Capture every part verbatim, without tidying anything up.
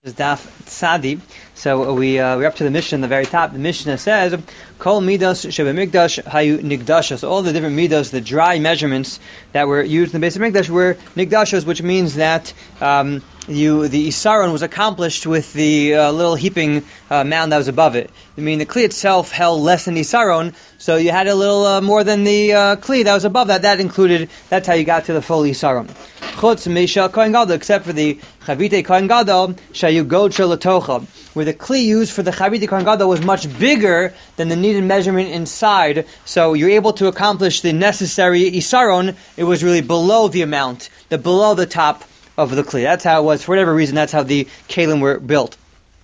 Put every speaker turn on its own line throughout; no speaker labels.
Is Daf Tzadi. So we uh, we're up to the Mishnah in the very top. The Mishnah says, "Kol midos shebemikdash hayu nigdashos." So all the different midos, the dry measurements that were used in the base of Mikdash were nigdashos, which means that um, you the isaron was accomplished with the uh, little heaping uh, mound that was above it. I mean, the kli itself held less than isaron, so you had a little uh, more than the uh, kli that was above that. That included. That's how you got to the full isaron. Chutz Misha Kohen Gadol, except for the Chavite Kohen Gadol, Shayu Godsha Latocha, where the kli used for the Chavite Kohen Gadol was much bigger than the needed measurement inside, so you're able to accomplish the necessary isaron. It was really below the amount, the below the top of the kli. That's how it was. For whatever reason, that's how the kalim were built.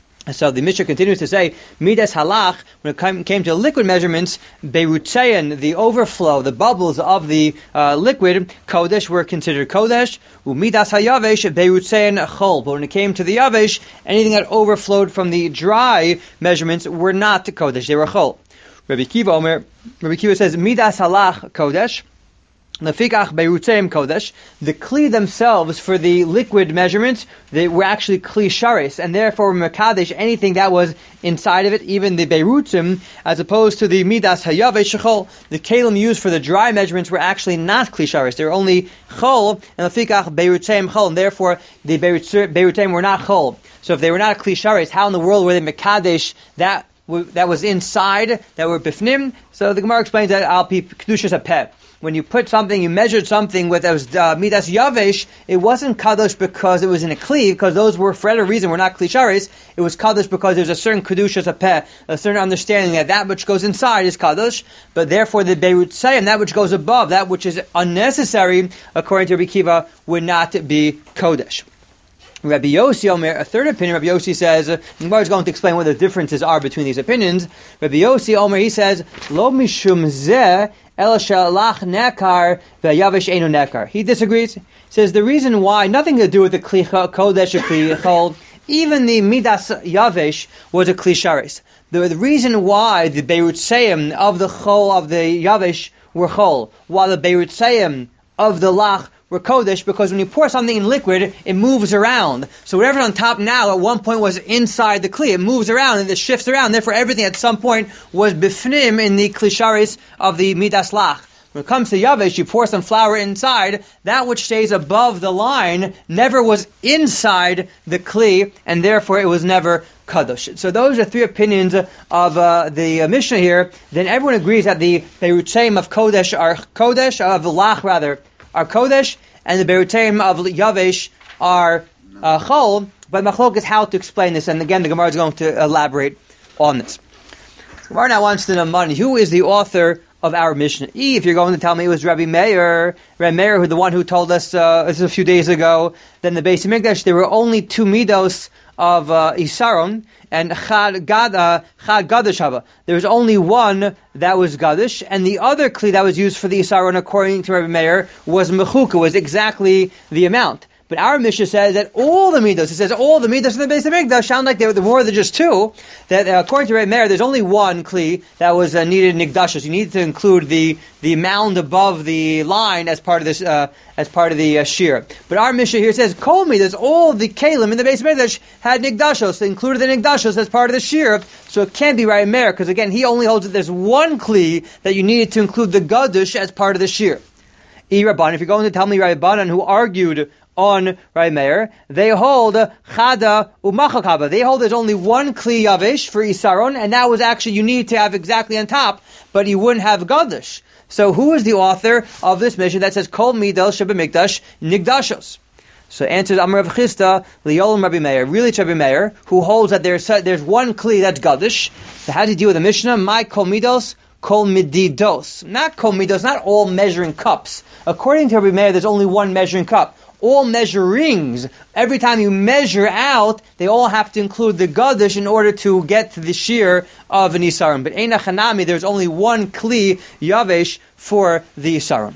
So the Mishnah continues to say, Midas Halach, when it came to liquid measurements, Beirutzayan, the overflow, the bubbles of the uh, liquid, Kodesh, were considered Kodesh, Umidas Hayavesh, Beirutzayan Chol. But when it came to the Yavesh, anything that overflowed from the dry measurements were not Kodesh, they were Chol. Rabbi Kiva Omer, Rabbi Kiva says, Midas Halach Kodesh, Lefikach Beirutzaim Kodesh. The kli themselves for the liquid measurements, they were actually kli sharis, and therefore mekadesh anything that was inside of it, even the Beirutzim, as opposed to the midas hayavesh shechol. The kalim used for the dry measurements were actually not kli sharis; they were only chol, and lefikach Beirutzaim chol, and therefore the Beirutzim were not chol. So if they were not kli sharis, how in the world were they mekadesh that that was inside, that were bifnim? So the Gemara explains that al pi kedushas hapeh. When you put something, you measured something with those uh, midas yavesh, it wasn't kadosh because it was in a kli, because those were, for whatever reason, were not kli sharis. It was kadosh because there's a certain kedushas hapeh, a certain understanding that that which goes inside is kadosh, but therefore the beirutzayim, that which goes above, that which is unnecessary, according to Rabbi Kiva, would not be kodesh. Rabbi Yossi Omer, a third opinion, Rabbi Yossi says, the Gemara is going to explain what the differences are between these opinions. Rabbi Yossi Omer, he says, Lo mishum zeh el shalach nekar ve'yavesh einu nekar. He disagrees. He says the reason why, nothing to do with the kli kodesh or kli chol, even the midas yavesh was a kli sharis. The, the reason why the beirutzayim of the chol of the yavesh were chol, while the beirutzayim of the lach were kodesh, because when you pour something in liquid, it moves around. So whatever's on top now, at one point was inside the kli. It moves around and it shifts around. Therefore, everything at some point was bifnim in the kli sharis of the midas lach. When it comes to yavesh, you pour some flour inside. That which stays above the line never was inside the kli, and therefore it was never kadosh. So those are three opinions of uh, the uh, Mishnah here. Then everyone agrees that the beirutzaim of kodesh are kodesh, of the lach rather, are kodesh, and the beirutzaim of yavesh are uh, chol. But machlok is how to explain this, and again the Gemara is going to elaborate on this. The Gemara now wants to know money. Who is the author of our Mishnah? If you're going to tell me it was Rabbi Meir, Rabbi Meir, who the one who told us uh, this is a few days ago, then the Beis Hamikdash there were only two midos of uh, isaron and chad gad uh, chad gadish haba. There was only one that was gadish, and the other kli that was used for the isaron, according to Rabbi Meir, was mechuka, was exactly the amount. But our Mishnah says that all the midos, it says all the midos in the Beis Hamikdash sound like they were more than just two. That uh, according to Rabbi Meir, there's only one kli that was uh, needed in nigdashos. You need to include the the mound above the line as part of this uh, as part of the uh, shear. But our Mishnah here says kol midos, all the kalim in the Beis Hamikdash had nigdashos. They included the nigdashos as part of the shear. So it can't be Rabbi Meir, because again he only holds that there's one kli that you needed to include the gadush as part of the shear. E Rabban, if you're going to tell me Rabbi Banan, who argued on Rabbi Meir, they hold chada umachakaba. They hold there's only one kli yavesh for isaron, and that was actually you need to have exactly on top, but you wouldn't have gadish. So who is the author of this mission that says kol midel shebemikdash nigdashos? So answers Amar Rav Chisda liyolim Rabbi Meir. Really, it's Rabbi Meir who holds that there's there's one kli that's gadish. So how do you deal with the Mishnah? My kol midos. Kol mididos. Not kol midos, not all measuring cups. According to Rabbi Meir, there's only one measuring cup. All measurings, every time you measure out, they all have to include the gadish in order to get to the shear of an isaron. But Eina Chanami, there's only one kli yavesh for the isaron.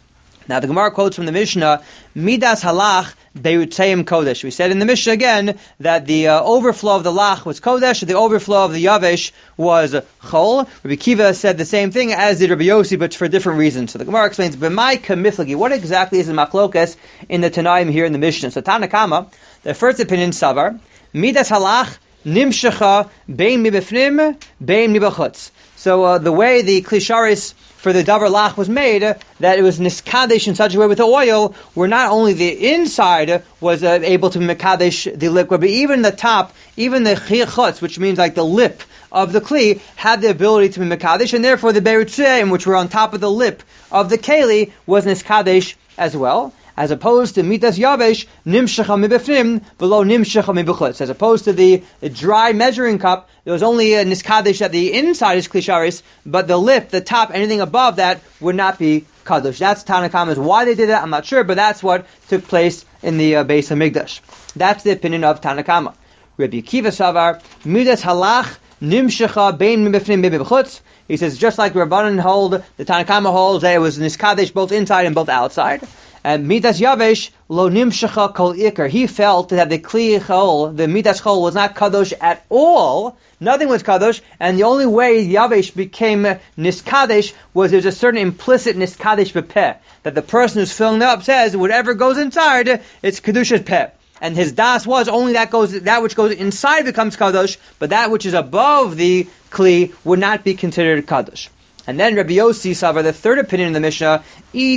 Now the Gemara quotes from the Mishnah, Midas halach beirutzaim kodesh. We said in the Mishnah again that the uh, overflow of the lach was kodesh, the overflow of the yavesh was chol. Rabbi Kiva said the same thing as did Rabbi Yossi, but for different reasons. So the Gemara explains, B'mai kamiflagi, what exactly is the machlokas in the Tanaim here in the Mishnah? So Tanakama, the first opinion, Savar, Midas halach nimshecha bein mibefnim bein mibachutz. So uh, the way the kli sharis for the davar lach was made, uh, that it was niskadesh in such a way with the oil, where not only the inside was uh, able to mikadesh the liquid, but even the top, even the chutz, which means like the lip of the kli, had the ability to be mikadesh, and therefore the beirutzeim, which were on top of the lip of the keli, was niskadesh as well. As opposed to mitas yavesh nimshecha mibefnim below nimshecha mibechutz. As opposed to the, the dry measuring cup, there was only a niskadesh that the inside is klisharis, but the lip, the top, anything above that would not be kadosh. That's Tanakama's. Why they did that, I'm not sure, but that's what took place in the uh, Beis HaMikdash. That's the opinion of Tanakama. Rabbi Akiva Savar midas halach nimshecha bein mibefnim mibechutz. He says just like Rabbanan hold, the Tanakama holds that it was niskadesh both inside and both outside. And midas yavesh lo nimshecha kol ikar. He felt that the kli chol, the midas chol, was not kadosh at all. Nothing was kadosh, and the only way yavesh became niskadesh was there's a certain implicit niskadesh bepeh, that the person who's filling it up says whatever goes inside, it's kedusha's peh. And his das was only that goes that which goes inside becomes kadosh, but that which is above the kli would not be considered kadosh. And then Rabbi Yossi Savar, the third opinion in the Mishnah, he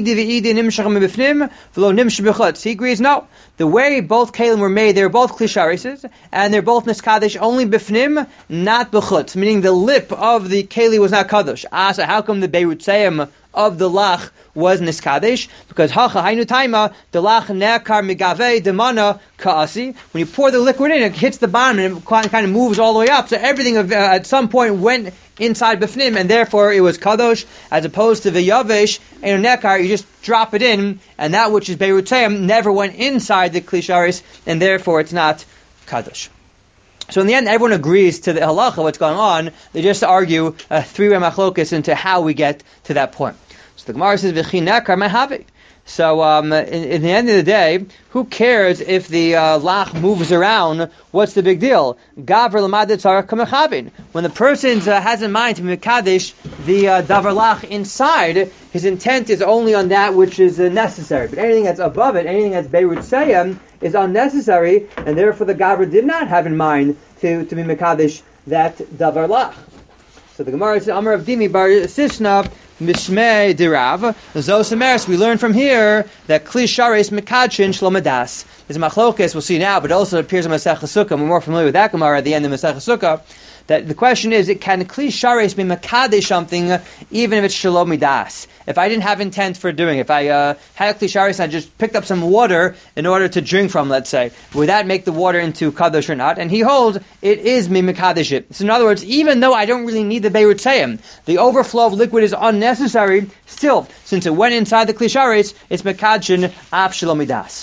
agrees, no. The way both kalim were made, they were both klisharises, and they're both niskadesh only bifnim, not bechutz, meaning the lip of the keli was not kadosh. Ah, so how come the beirutzeim of the lach was niskadesh? Because hacha hainu taima, the lach nekar migave demana kaasi. When you pour the liquid in, it hits the bottom and it kind of moves all the way up. So everything uh, at some point went inside bifnim, and therefore it was kadosh, as opposed to the yavesh and nekar, you just drop it in, and that which is beirutzeim never went inside the klisharis, and therefore it's not kadosh. So in the end, everyone agrees to the halacha, what's going on. They just argue a three-way machlokas into how we get to that point. So the Gemara says, "V'chi nekar mehavi." So um, in, in the end of the day, who cares if the uh, lach moves around? What's the big deal? Gavr l'madet tzarach kamechavin. When the person uh, has in mind to mekadesh the uh, davar lach inside, his intent is only on that which is uh, necessary. But anything that's above it, anything that's beirutzeim, is unnecessary, and therefore the gavr did not have in mind to, to be mekadesh that davar lach. So the Gemara says, Amar of Dimi bar Sisna Mishmei Dirav Zosameres. We learn from here that Kli Sharis Mekadshin Shlomadas. There's a machlokes we'll see now, but also it appears in Masech Sukkah. We're more familiar with that Gemara at the end of Masech Sukkah. That the question is, it can Kli Sharis be Mekadesh something even if it's Shalom Midas? If I didn't have intent for doing it, if I uh, had a Kli Sharis and I just picked up some water in order to drink from, let's say, would that make the water into Kadosh or not? And he holds it is mi Mekadesh it. So in other words, even though I don't really need the Beirutzeim, the overflow of liquid is unnecessary, still, since it went inside the Kli Sharis, it's Mekadshin Af Shalom Midas.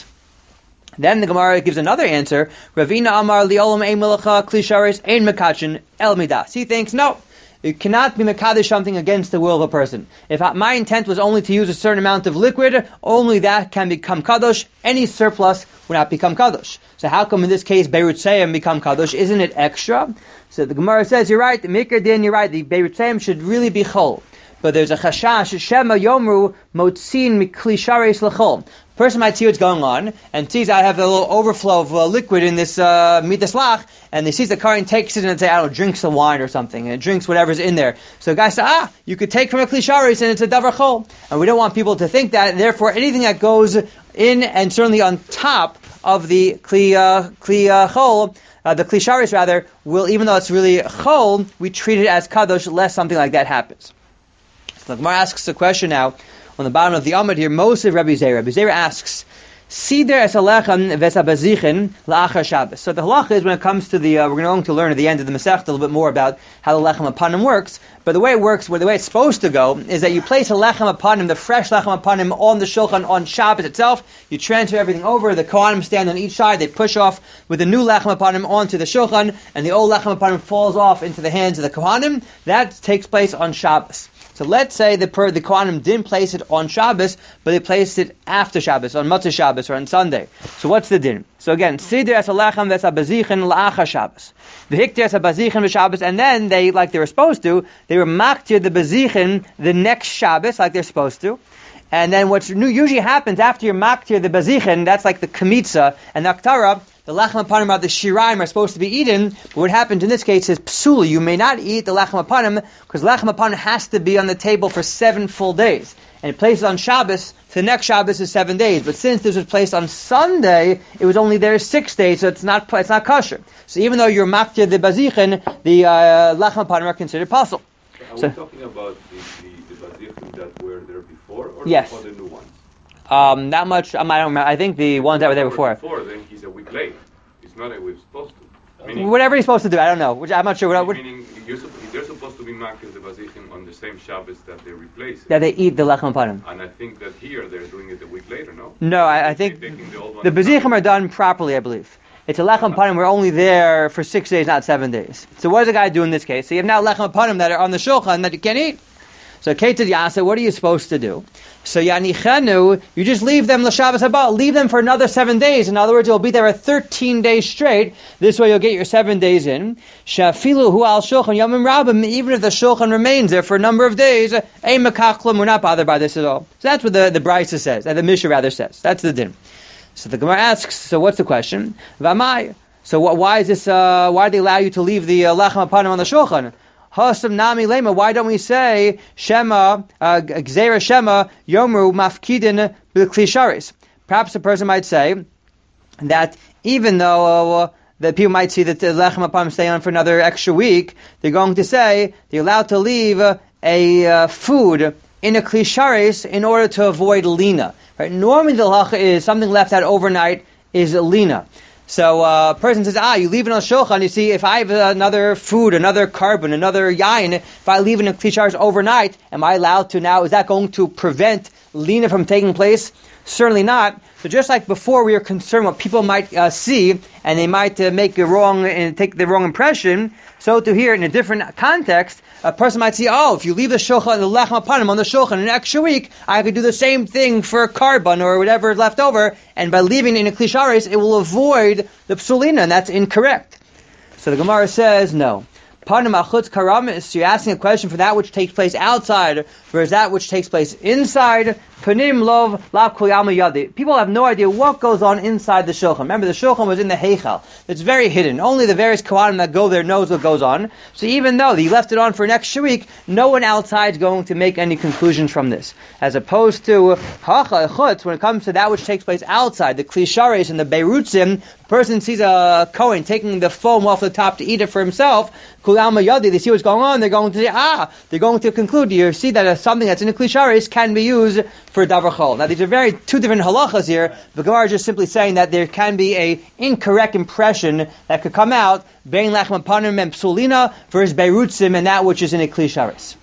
Then the Gemara gives another answer. Ravina Amar Liolam Ein Melacha Kli Sharis Ein Mekadshin El Midas. He thinks, no, you cannot be mekadesh something against the will of a person. If my intent was only to use a certain amount of liquid, only that can become kadosh. Any surplus would not become kadosh. So how come in this case beirutzeim become kadosh? Isn't it extra? So the Gemara says, you're right, the Mikra Din, you're right, the beirutzeim should really be chol. But there's a chashash, Shema Yomru Motzin Mikli Sharis Lechol. Person might see what's going on, and sees I have a little overflow of uh, liquid in this uh, midas lach, and they sees the car and takes it and say, I don't know, drinks some wine or something, and it drinks whatever's in there. So the guy says, ah, you could take from a kli sharis and it's a davar chol. And we don't want people to think that, and therefore anything that goes in and certainly on top of the kli, uh, kli uh, chol, uh, the kli sharis rather, will, even though it's really chol, we treat it as kadosh, lest something like that happens. So the Gemara asks a question now, on the bottom of the Amud here, Moshe Rabbi Zera. Rabbi Zera asks, Sider es alechem v'esabazichin la'achar Shabbos. So the halacha is when it comes to the, uh, we're going to learn at the end of the Masechta a little bit more about how the lechem apanim works. But the way it works, where the way it's supposed to go, is that you place a lechem apanim, the fresh lechem apanim, on the shulchan on Shabbos itself. You transfer everything over. The kohanim stand on each side. They push off with the new lechem apanim onto the shulchan, and the old lechem apanim falls off into the hands of the kohanim. That takes place on Shabbos. So let's say the per, the Kohanim didn't place it on Shabbos, but they placed it after Shabbos, on Motzei Shabbos, or on Sunday. So what's the din? So again, Sider es alechem v'esabazichin la'achar Shabbos. V'hiktir es abazichin v'Shabbos, and then they, like they were supposed to, they were maktir the bazichin the next Shabbos, like they're supposed to. And then what usually happens after you're maktir the bazichin, that's like the kamitza and the aktara, the lechem apanim are the shiraim are supposed to be eaten, but what happened in this case is psula. You may not eat the lechem apanim because lechem apanim has to be on the table for seven full days. And it placed on Shabbos, so the next Shabbos is seven days. But since this was placed on Sunday, it was only there six days, so it's not it's not kosher. So even though you're maktir the bazichin, the uh, lechem apanim are considered possible.
Are
so,
we talking about the, the, the bazichin that were there before, or
yes.
the new ones?
Um, not much. Um, I don't remember. I think the ones that were there before.
Before, then he's a week late. It's not a week supposed to. Meaning,
Whatever he's supposed to do, I don't know. Which I'm not sure. What, what,
meaning you're, they're supposed to be maktir the bazichin on the same Shabbos that they replace it.
That they eat the lechem apanim.
And I think that here they're doing it a week later, no?
No, I, I think
the,
the bazichim are done properly, I believe. It's a lechem apanim. We're only there for six days, not seven days. So what does the guy do in this case? So you have now lechem apanim that are on the shulchan that you can't eat. So Keted Yasa, what are you supposed to do? So Yanichenu, you just leave them l'Shabbos haba, leave them for another seven days. In other words, you'll be there at thirteen days straight. This way you'll get your seven days in. Shafilu hu al shulchan yamim rabim, even if the shulchan remains there for a number of days, ein makachlim, we're not bothered by this at all. So that's what the, the Brisa says, and the Mishnah rather says. That's the din. So the Gemara asks, so what's the question? V'amai. So what, why is this, uh, why do they allow you to leave the uh, lechem apanim on the shulchan? Hasam nami lema. Why don't we say Shema, uh, Gzeira Shema, Yomru Mafkidin B'Klisharis? Perhaps a person might say that even though uh, the people might see that the lechem apanim stay on for another extra week, they're going to say they're allowed to leave uh, a uh, food in a Klisharis in order to avoid lina. Right? Normally the halacha is something left out overnight is lina. So uh, a person says, ah, you leave it on shulchan, you see, if I have another food, another carbon, another yain, if I leave it in klisharis overnight, am I allowed to now, is that going to prevent lina from taking place? Certainly not. So just like before we were concerned what people might uh, see, and they might uh, make a wrong and take the wrong impression, so to here in a different context, a person might see, oh, if you leave the shulchan, the lechem apanim on the shulchan an extra week, I could do the same thing for a carbon or whatever is left over, and by leaving it in a klisharis, it will avoid the psulina, and that's incorrect. So the Gemara says, no. Panim achutz karam, so you're asking a question for that which takes place outside versus that which takes place inside. Panim lov la kuyama yadi. People have no idea what goes on inside the shulchan. Remember, the shulchan was in the heichal. It's very hidden. Only the various kohanim that go there knows what goes on. So even though he left it on for an extra week, no one outside is going to make any conclusions from this. As opposed to hacha chutz, when it comes to that which takes place outside, the klisharis and the beirutzim, the person sees a kohen taking the foam off the top to eat it for himself. Kuyama yadi, they see what's going on. They're going to say, ah, they're going to conclude. You see that uh, something that's in the klisharis can be used for davar chol. Now these are very two different halachas here. The Gemara is just simply saying that there can be a incorrect impression that could come out bein lechem apanim and psulina versus beirutzim and that which is in a klisharis.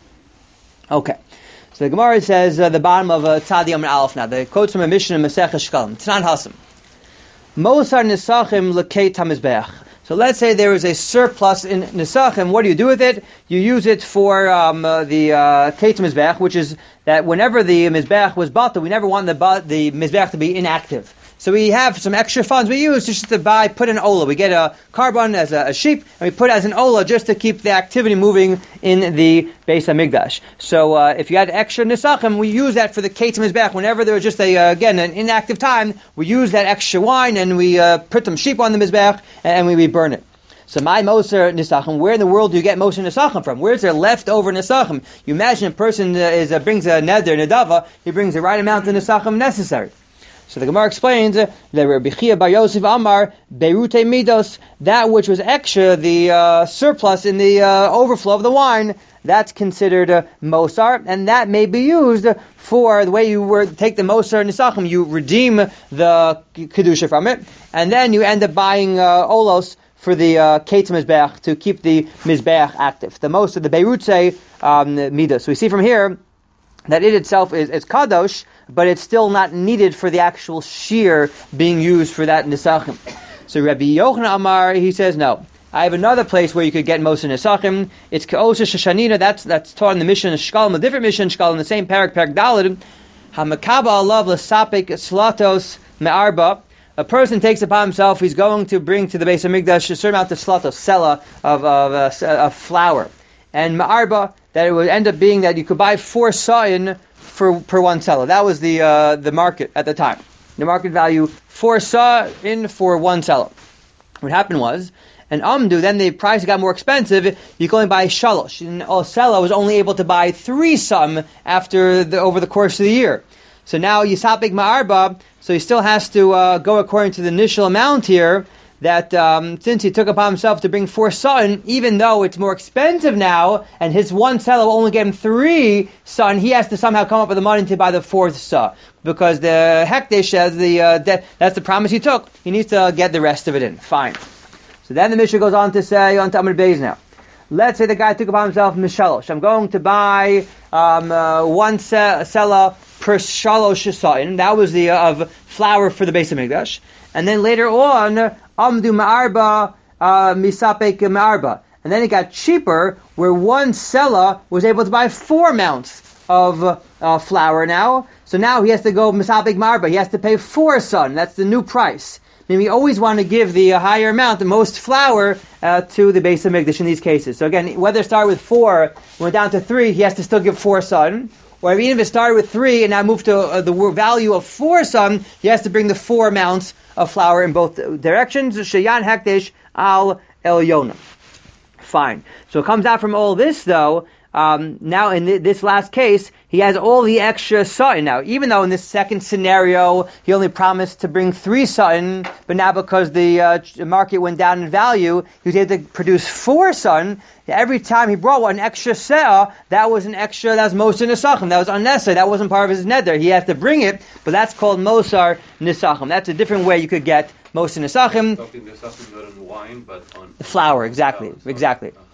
Okay, so the Gemara says uh, the bottom of uh, Tzadi Amar Aleph now. The quotes from a Mishnah in Masechah Shkalim. Tanan Hasam. Mosar nisachim lekei tamizbeach. So let's say there is a surplus in Nisachim. What do you do with it? You use it for um, uh, the uh, Keit Mizbeach, which is that whenever the Mizbeach was bought, we never want the, the Mizbeach to be inactive. So we have some extra funds we use just to buy, put an ola. We get a carbon as a, a sheep, and we put it as an ola just to keep the activity moving in the Beis HaMikdash. So uh, if you had extra nisachim, we use that for the Keit Mizbeach. Whenever there was just a uh, again an inactive time, we use that extra wine and we uh, put some sheep on the Mizbeach and we, we burn it. So my moser nisachim, where in the world do you get moser nisachim from? Where's there leftover nisachim? You imagine a person uh, is uh, brings a neder, nedava, he brings the right amount of nisachim necessary. So the Gemara explains that Rabbi Chia bar Yosef Amar Beirute Midos, that which was extra, the uh, surplus in the uh, overflow of the wine, that's considered uh, Mosar, and that may be used for the way you were take the Mosar Nisachim, you redeem the Kedusha from it, and then you end up buying uh, Olos for the uh, Keit Mizbeach to keep the Mizbeach active. The most of the Beirute um, Midos. So we see from here that it itself is, is kadosh, but it's still not needed for the actual shear being used for that nisachim. So Rabbi Yochanan Amar, he says, no. I have another place where you could get most of nisachim. It's Ke'osha Shoshanina, that's that's taught in the Mishnah Shkalim, a different Mishnah Shkalim, in the same parak, parak Daled. HaMakaba alav l'sapek slatos me'arba. A person takes upon himself, he's going to bring to the Beis HaMikdash a certain amount of slatos, sela, of, of, uh, of flour. And ma'arba, that it would end up being that you could buy four sa'in for per one seller. That was the uh, the market at the time. The market value, four sa'in for one seller. What happened was, and Amdu, then the price got more expensive. You could only buy shalosh. And Osela was only able to buy three some after the, over the course of the year. So now Yisapik Ma'arba, so he still has to uh, go according to the initial amount here, that um, since he took upon himself to bring four son, even though it's more expensive now, and his one seller will only get him three son, he has to somehow come up with the money to buy the fourth son. Because the Hekdesh says the, uh, that, that's the promise he took. He needs to get the rest of it in. Fine. So then the Mishnah goes on to say, on to Amud Beis now. Let's say the guy took upon himself Mishalosh. I'm going to buy um, uh, one se- seller per shalosh sa'in. That was the uh, of flour for the Beis Hamikdash. And then later on, Amdu Ma'arba uh, Misapek Ma'arba. And then it got cheaper, where one seller was able to buy four mounts of uh, flour now. So now he has to go Misapek Ma'arba. He has to pay four son. That's the new price. And we always want to give the uh, higher amount, the most flour, uh, to the Beis Hamikdash in these cases. So again, whether it started with four, went down to three, he has to still give four son. Or even if it started with three and now moved to uh, the value of four son, he has to bring the four amounts of flour in both directions. Shayan Hekdesh al Elyona. Fine. So it comes out from all this, though. Um, now, in th- this last case, he has all the extra sutton. Now, even though in this second scenario, he only promised to bring three sutton, but now because the uh, market went down in value, he was able to produce four sutton. Every time he brought one extra se'ah, that was an extra, that was Mosar Nisachim. That was unnecessary. That wasn't part of his neder. He had to bring it, but that's called Mosar Nisachim. That's a different way you could get Mosar Nisachim.
Talking Nisachim not on wine, but on
flour, exactly,
flour,
exactly.
Uh-huh.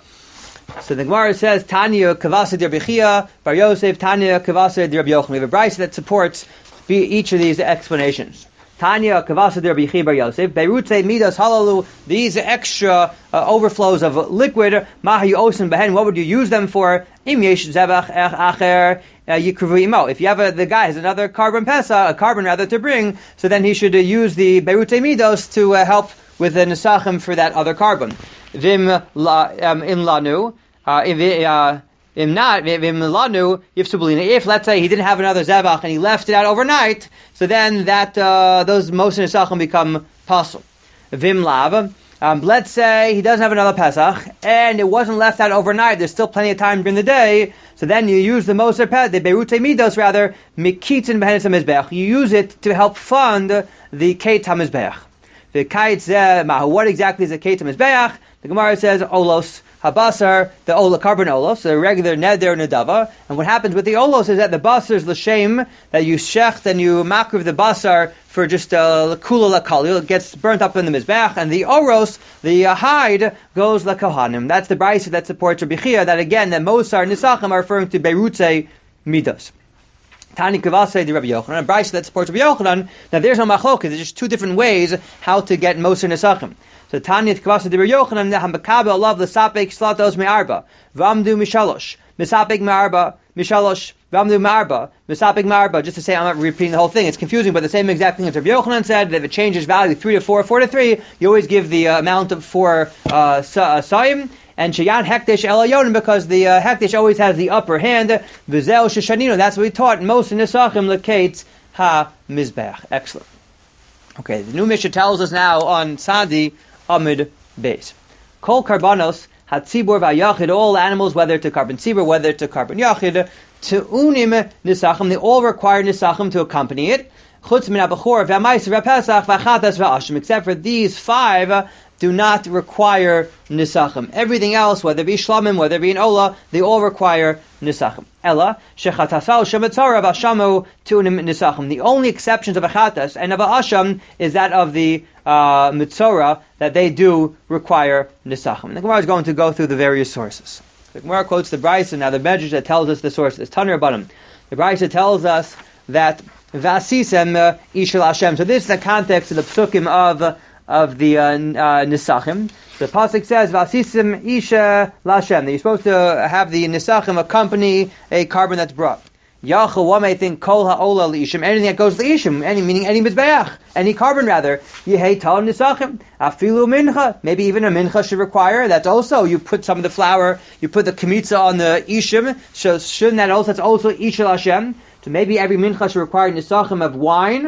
So the Gemara says, Tanya Kavasa Dir Bechia, Bar Yosef, Tanya Kavasa Dir Rabbi Yochanan. We have a brayso that supports each of these explanations. Tanya Kavasa Dir Bechia Bar Yosef, Beirutze Midas Halalu, these extra uh, overflows of liquid, Mahayu Osin Behen, what would you use them for? Im Yesh Zevach Ech Acher Yikruvu Imo. If you have a, the guy has another carbon pesa, a carbon rather to bring, so then he should uh, use the Beirutze Midas to uh, help with the Nesachim for that other carbon. Vim la um, in lanu, uh, if uh, im not vim lanu yifsubulina. If let's say he didn't have another zevach and he left it out overnight, so then that uh, those Mosar Nisachim become pasul. Vim lav. Um, let's say he doesn't have another Pesach and it wasn't left out overnight. There's still plenty of time during the day. So then you use the Mosar Peh, the Beirutei Midos rather, mikitzin behenes hamizbeach. You use it to help fund the Keit hamizbeach. The Keit zeh, what exactly is a Keit hamizbeach? The Gemara says, Olos habasar, the ola carbon olos, the regular neder nedava. And what happens with the olos is that the basar is l'shem, that you shecht and you makriv the basar for just a kula lakalil. It gets burnt up in the mizbech. And the oros, the uh, hide, goes lakohanim. That's the brayso that supports Rabbi Chia, that again, the Mosar Nisachim are referring to Beirutze Midos. Tani Kavase di Rabbi Yochanan, a brayso that supports Rabbi Yochanan. Now there's no machlokas, there's just two different ways how to get Mosar Nisachim. So Tanya Kavasa de Yochanan Hambakabe Allah l'sapek slatos me'arba v'amdu mishalosh misapek me'arba mishalosh v'amdu me'arba misapek me'arba. Just to say, I'm not repeating the whole thing. It's confusing, but the same exact thing as Rabbi Yochanan said, that if it changes value three to four, four to three, you always give the uh, amount of four uh, sayim. And Shayan Hekdesh El Yonim, because the uh, Hekdesh always has the upper hand. V'zel Sheshanino. That's what we taught most in Nisachim L'Kates Ha Mizbeach. Excellent. Okay, the new Mishnah tells us now on Sadi Amud Beis. Kol karbanos hatzibur v'ayachid, all animals, whether to carbon tzibur, whether to carbon yachid, to unim nisachim, they all require nisachim to accompany it. Chutz min abachor v'amaiser v'pesach v'achatas v'ashim, except for these five, uh, do not require nisachim. Everything else, whether it be shlamim, whether it be an ola, they all require nisachim. Ella shechatasal shematzara v'ashamu tunim nisachim. The only exceptions of achatas and of asham is that of the uh, mitzora, that they do require nisachim. And the Gemara is going to go through the various sources. The Gemara quotes the brayso, now the medrash that tells us the sources. Tanur Banim. The brayso tells us that vasisem uh, ishel Hashem. So this is the context of the psukim of uh, of the uh, uh, nisachim. The pasuk says, "Vasisim isha lashem." That you're supposed to have the nisachim accompany a carbon that's brought. Yachal, one may think kol ha'ola li'ishim, anything that goes li'ishim, any meaning any mizbeach, any carbon rather. Yehei tal nisachim, afilu mincha. Maybe even a mincha should require. That's also, you put some of the flour, you put the kemitza on the ishim. So shouldn't that also? That's also isha lashem. So maybe every mincha should require nisachim of wine.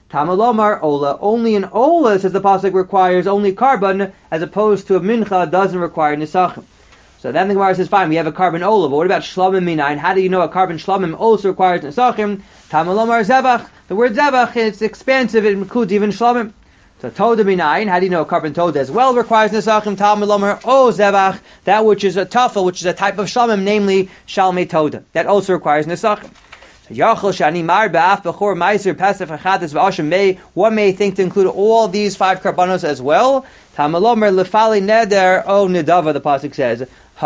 Tamalomar Ola. Only an Ola, says the pasuk, requires only carbon, as opposed to a mincha doesn't require nisachim. So then the Gemara says, fine, we have a carbon Ola, but what about shlamim minayin? How do you know a carbon shlamim also requires nisachim? Tamalomar zebach. The word zebach, it's expansive, it includes even shlamim. So toda minayin, how do you know a carbon toda as well requires nisachim? Tamalomar o zebach, that which is a tafel, which is a type of shlamim, namely shalmei toda. That also requires nisachim. Yachol shani mar ba'af b'chor meiser pesach achadas v'asham may. One may think to include all these five karbanos as well. Tamalomer lefali neder o nidava. The pasuk says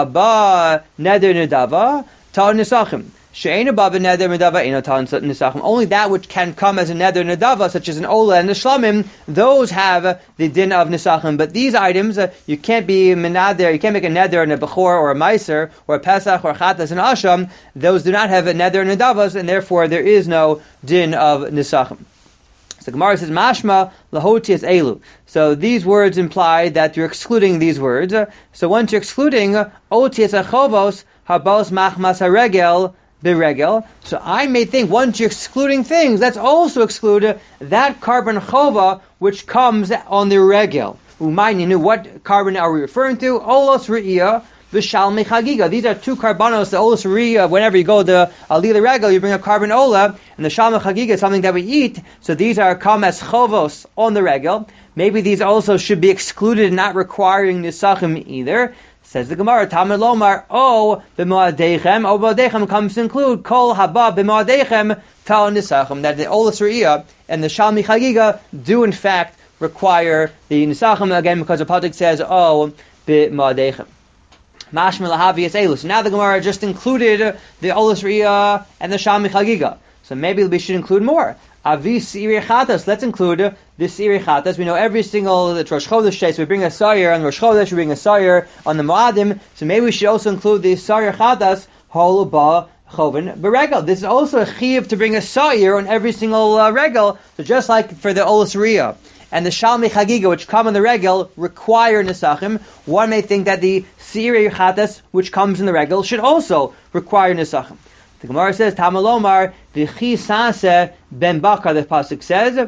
haba neder nidava ta nisachim. She'ena baba neder nidava ena ta nisachim. Only that which can come as a neder nidava, such as an ola and a shlamim, those have the din of nisachim. But these items, uh, you can't be menader, you can't make a neder and a bechor or a meiser or a pesach or a chatas and asham. Those do not have a neder and nidavas, and therefore there is no din of nisachim. So Gemara says, Mashma lahotias elu. So these words imply that you're excluding these words. So once you're excluding otias achovos habos machmas haregel biregel. So I may think once you're excluding things, let's also exclude that carbon chova which comes on the regel. Umayninu, what carbon are we referring to? Olos re'iyah v'shalmei chagiga. These are two carbonos. The olos re'iyah, whenever you go to alila regel, you bring a carbon ola, and the shalmei chagiga is something that we eat. So these are come as chovos on the regel. Maybe these also should be excluded, not requiring nisachim either. Says the Gemara, Tamar Lomar, oh, b'moadechem, oh, b'moadechem comes to include kol haba b'moadechem tal nisachim, that the olas re'iyah and the shalmei chagiga do in fact require the nisachim, again, because the pasuk says, oh, b'moadechem. Mashma lahavi es elu. So now the Gemara just included the olas re'iyah and the shalmei chagiga. So maybe we should include more. Avis siri chatas. Let's include this siri chatas. We know every single the Rosh Chodesh day, so we bring a sayer on Rosh Chodesh, we bring a sayer on the Moadim. So maybe we should also include the sayer chatas hol ba choven beregel. This is also a chiyuv to bring a sayer on every single uh, regel. So just like for the olas re'iyah and the shalmei chagiga, which come on the regel, require nisachim, one may think that the siri chatas, which comes in the regel, should also require nisachim. The Gemara says, Tamalomar, v'chi sase ben bakar, the pasuk says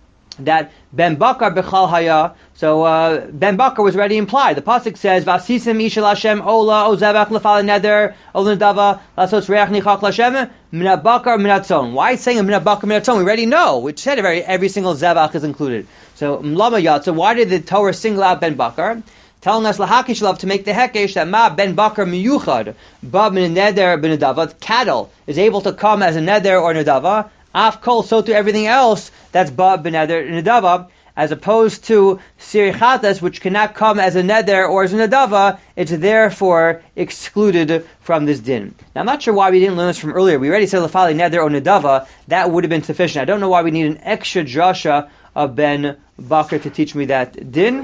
that ben bakar bechal haya. So uh, ben bakar was already implied. The pasuk says, Vasisim ishel Hashem ola ozevach lefal neder olnadava lasos reach nichach lashem minat bakar minat tzon. Why is saying minat bakar minat tzon? We already know. We said every, every single zevach is included. So mlama yat. So why did the Torah single out ben bakar? Telling us lahakish love to make the hekesh that ma ben bakar miyuchad ba min neder ben nedava. Cattle is able to come as a neder or nedava. Af kol, so to everything else that's ba ben neder nedava, as opposed to siri chatas, which cannot come as a neder or as a nedava. It's therefore excluded from this din. Now I'm not sure why we didn't learn this from earlier. We already said lefali neder or nedava. That would have been sufficient. I don't know why we need an extra drasha of ben bakar to teach me that din.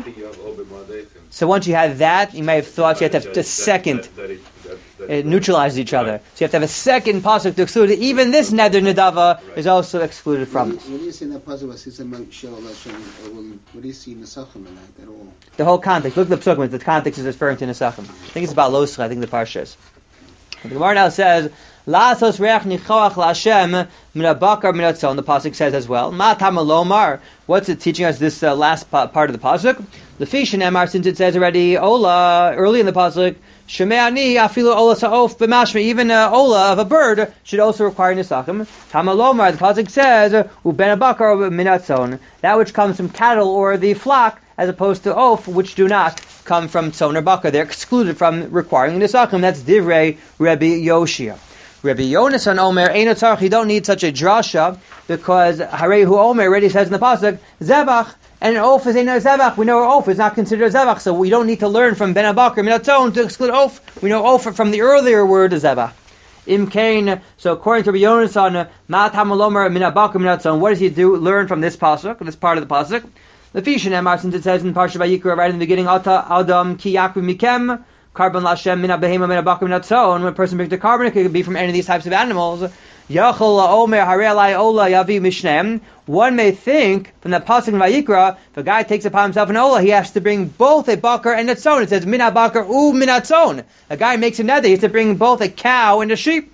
So once you have that, you may have thought you have to have a second.
That, that, that, that,
it neutralizes each other. So you have to have a second pasuk to exclude it. Even this neder nedava right. is also excluded from
it. What do you see in that pasuk? What do you see nesachim in that at all?
The whole context. Look at the pasuk. The context is referring to nesachim. I think it's about loscha. I think the parsha is. The Gemara now says, Lasos reach nichoach laHashem minabakar minatzon. The pasuk says as well. Ma tamalomar. What's it teaching us? This uh, last pa- part of the pasuk. The fish in Emar, since it says already Ola early in the pasuk. Sheme'ani afilu Ola sa'of b'mashma. Even uh, Ola of a bird should also require nisachim. Tamalomar. The pasuk says uben abakar minatzon. That which comes from cattle or the flock, as opposed to oaf, which do not come from tzon or bakar. They're excluded from requiring nisachim. That's divrei Rabbi Yoshia. Rabbi Yonasan Omer, Eino Tzarech, you don't need such a drasha, because Harehu Omer already says in the pasuk, Zebach, and an oaf is Eino Zebach. We know an oaf is not considered a Zebach, so we don't need to learn from Ben Abakar Minatzon to exclude oaf. We know oaf from the earlier word Zebach. Im Kain, so according to Rabbi Yonasan, Ma Tamalomer Min Abakar Minatzon, what does he do? Learn from this pasuk, this part of the pasuk. The Fishin Emar, since it says in Parsha Vayikra right in the beginning, Ata Adam Ki Yaku Mikem, Carbon lashem min abehema min abakar min atzon. When a person brings a carbon, it could be from any of these types of animals. Yachol laomer harei alai ola yavi mishnem. One may think from the pasuk in Vayikra, if a guy takes upon himself an ola, he has to bring both a bakar and a tzon. It says min abakar u min atzon. A guy makes a neder, he has to bring both a cow and a sheep.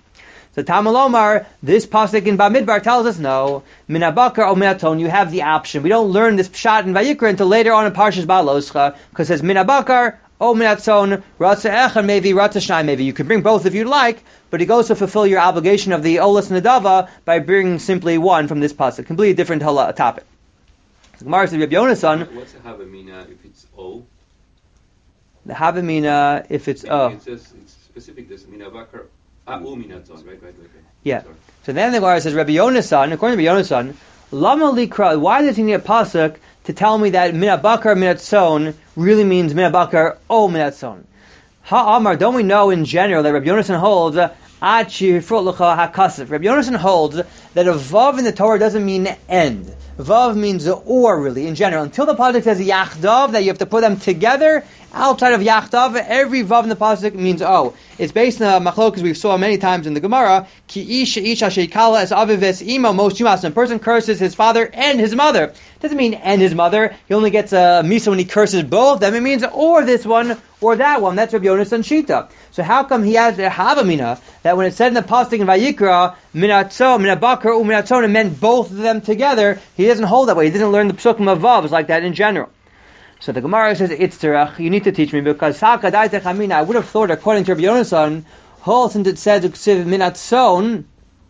So Tamalomar, this pasuk in Bamidbar tells us no. Min habakar o min hatzon, you have the option. We don't learn this pshat in Vayikra until later on in Parshas Ba'aloscha, because it says min habakar o min hatzon, ratza echad maybe, ratza shnai maybe. You can bring both if you'd like, but he goes to fulfill your obligation of the olas nadava by bringing simply one from this pasuk. Completely different hala- topic. So Gemara says, Rabbi Yonasan,
What's a havamina if it's O?
the havamina if it's
Meaning
oh.
It says it's specific. This min habakar a'u min hatzon. Right, right, right. right.
Yeah.
Sorry.
So then the Gemara says, Rabbi Yonasan, according to Rabbi Yonasan, lama likra, why does he need a pasuk to tell me that min habakar min hatzon really means min habakar o min hatzon? Ha'amar, don't we know in general that Rabbi Yonasan holds uh, ad shifrut l'cha hakasif. Rabbi Yonasan holds that a vav in the Torah doesn't mean end. Vav means or, really, in general. Until the pasuk says yachdav, that you have to put them together. Outside of yachdav, every vav in the pasuk means o. It's based on a machlokas we saw many times in the Gemara. Ki ish ish sheikala es aviv es imo most yumas. A person curses his father and his mother. Doesn't mean and his mother. He only gets a misa when he curses both. That means or this one or that one. That's Rabbi Yonasan Shita. So how come he has a havamina that when it said in the pasuk in Vayikra minatzon minabakar u minatzon, it meant both of them together? He doesn't hold that way. He didn't learn the psukim of vavs like that in general. So the Gemara says, it's terach, you need to teach me, because I would have thought, according to Rabbi Yonasan, whole since it says minatzon,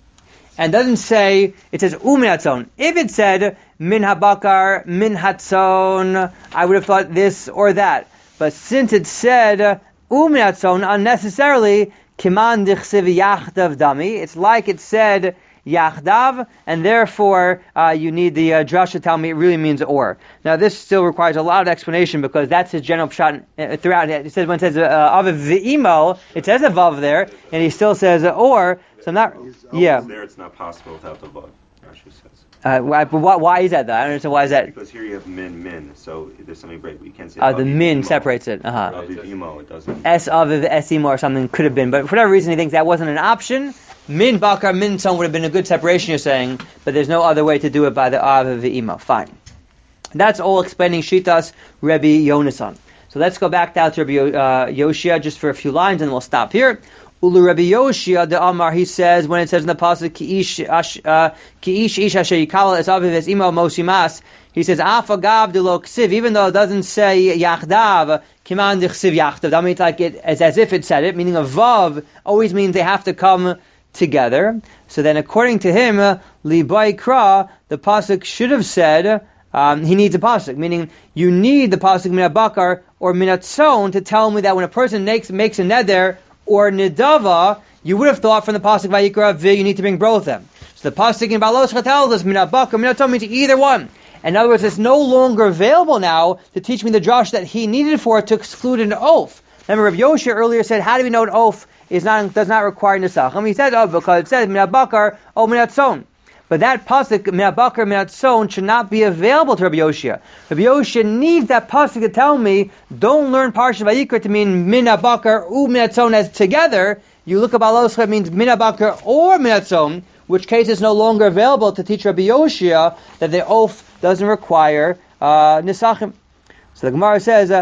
and doesn't say, it says u minatzon. If it said min habakar, min hatzon, I would have thought this or that. But since it said u minatzon, unnecessarily, kiman dichsiv yachdav dami, it's like it said yachdav, and therefore uh, you need the uh, drush to tell me it really means or. Now this still requires a lot of explanation because that's his general pshat uh, throughout. It says when it says aviv v'imo, it says a vav there, and he still says uh, or. So I'm not, yeah.
There, it's not possible without the vav. Rashi says.
Uh, why, but why, why is that though? I don't understand why is that.
Because here you have min min, so there's something break. You can't say.
Uh, the
aviv
min
imo.
separates it. Uh huh.
Aviv imo, it doesn't.
S aviv es imo or something could have been, but for whatever reason he thinks that wasn't an option. Min bakar min son would have been a good separation, you're saying, but there's no other way to do it by the aviv v'imo. Fine. That's all explaining Shitas Rabbi Yonasan. So let's go back down to Rabbi uh, Yoshia just for a few lines, and we'll stop here. Ulu Rabbi Yoshia the Amar, he says when it says in the pasuk ki ish uh, ki ish ish asher yikal es aviv es imo mosimas, he says afagav de lo ksiv, even though it doesn't say yachdav kiman dichsiv yachdav. That means like it as, as if it said it, meaning a vav always means they have to come together. So then according to him, libai kra, the pasuk should have said um, he needs a pasuk, meaning you need the pasuk min habakar or min hatzon to tell me that when a person makes makes a neder or nidava, you would have thought from the pasuk Vayikra vi, you need to bring both of them. So the pasuk in Ba'aloscha tells us min habakar min hatzon means either one. In other words, it's no longer available now to teach me the drush that he needed for it to exclude an oath. Remember, Rav Yoshia earlier said, how do we know an oath is not does not require nesachim? He said, oh, because it says min habakar o min hatzon. But that pasuk min habakar min hatzon should not be available to Rabbi Yoshia. Rabbi Yoshia needs that pasuk to tell me, don't learn Parshat Vayikra to mean min habakar u min hatzon as together. You look at Ba'aloscha, it means min habakar or min hatzon, which case is no longer available to teach Rabbi Yoshia that the oath doesn't require uh, nesachim. So the Gemara says,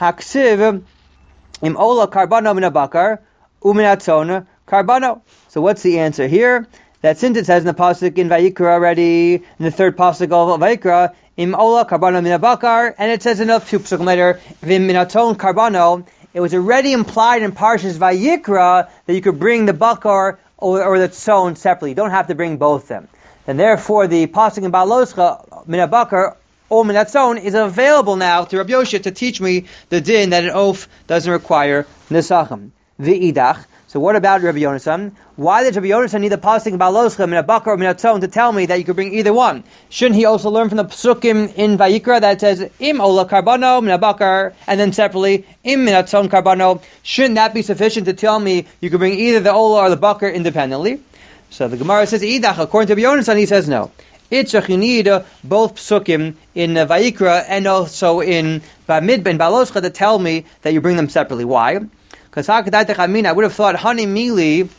haksiv im ola karbano min habakar u min hatzon karbano. So what's the answer here? That since it says in the pasuk in Vayikra already, in the third pasuk of Vayikra, im ola karbano min habakar, and it says enough two pasuk later, vim min hatzon karbano, it was already implied in Parshas Vayikra that you could bring the bakar or, or the tzon separately. You don't have to bring both of them. And therefore the pasuk in Ba'aloscha, min habakar or min hatzon, is available now to Rabbi Yoshia to teach me the din that an oath doesn't require nesachim. V'idach. So what about Rabbi Yonasan? Why did Rabbi Yonasan need the pasuk in Ba'aloscha, min habakar or min hatzon, to tell me that you could bring either one? Shouldn't he also learn from the psukim in Vayikra that says im ola karbano min habakar, and then separately im min hatzon karbano? Shouldn't that be sufficient to tell me you could bring either the ola or the bakar independently? So the Gemara says idach. According to Rabbi Yonasan, he says no. It's a you need uh, both psukim in uh, Vayikra and also in Bamidbar and Ba'aloscha to tell me that you bring them separately. Why? Because I would have thought honey mili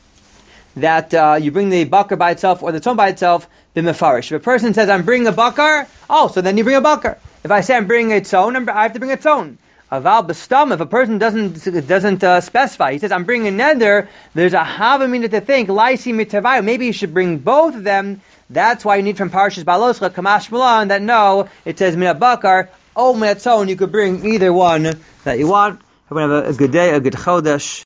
that uh, you bring the bakar by itself or the tzon by itself, the mefarish. If a person says I'm bringing a bakar, oh, so then you bring a bakar. If I say I'm bringing a tzon, I have to bring a tzon. Aval b'stam, if a person doesn't doesn't uh, specify, he says, I'm bringing a neder, there's a havamina to think, laisi mitavayu, maybe you should bring both of them. That's why you need from Parshas Baloscha, Kamash Mulan, that no, it says mina bakar, oh metzon, you could bring either one that you want. Everyone have a, a good day, a good chodesh.